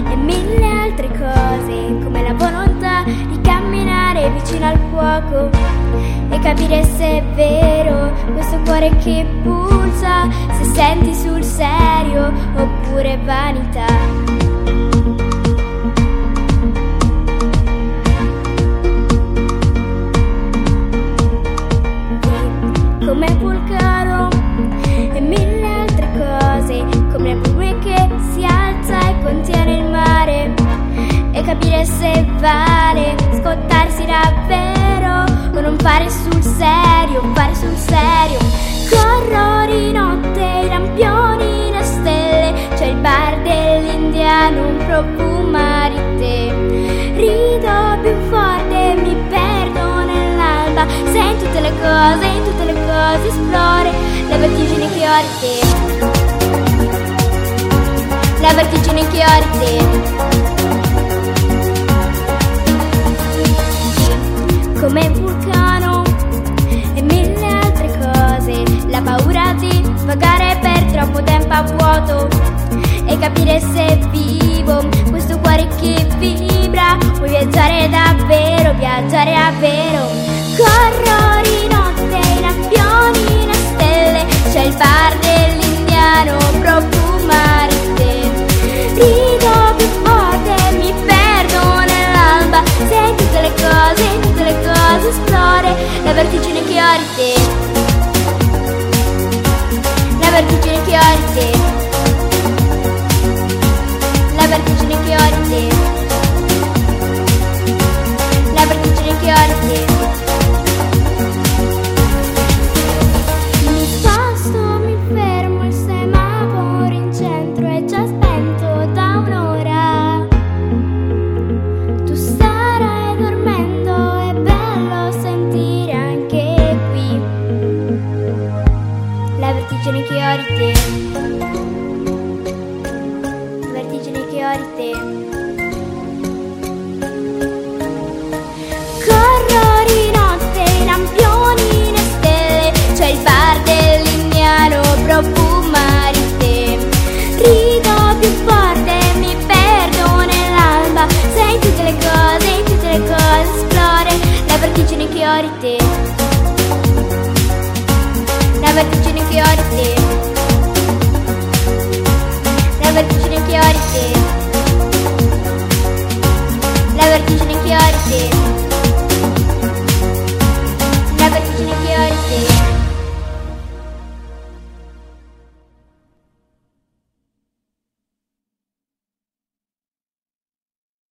e mille altre cose, come la volontà di camminare vicino al fuoco e capire se è vero questo cuore che pulsa, se senti sul serio oppure vanità. Come vulcano e mille altre cose, come il fiume che si alza e contiene il mare, e capire se vale scottarsi davvero o non fare sul serio, fare sul serio. Corro di notte, i lampioni, le stelle, c'è il bar dell'indiano, un profuma di te. Rido più forte, mi perdo nell'alba, se in tutte le cose esplore la vertigine che ho di te, la vertigine che ho di te. Come un vulcano e mille altre cose, la paura di vagare per troppo tempo a vuoto e capire se è vivo questo cuore che vibra. Vuoi viaggiare davvero, viaggiare davvero. Corro di notte, i lampioni, le stelle, c'è il bar dell'indiano, profuma di te. Rido più forte, mi perdo nell'alba, se in tutte le cose esplore la vertigine che ho di te, la vertigine che ho di te, la vertigine che ho di te, la vertigine che ho di te. La vertigine che ho di te, la vertigine che ho di te. Corro di notte, i lampioni, le stelle, c'è il bar dell'indiano, profuma di te. Rido più forte, mi perdo nell'alba, se in tutte le cose esplore la vertigine che ho di te, la vertigine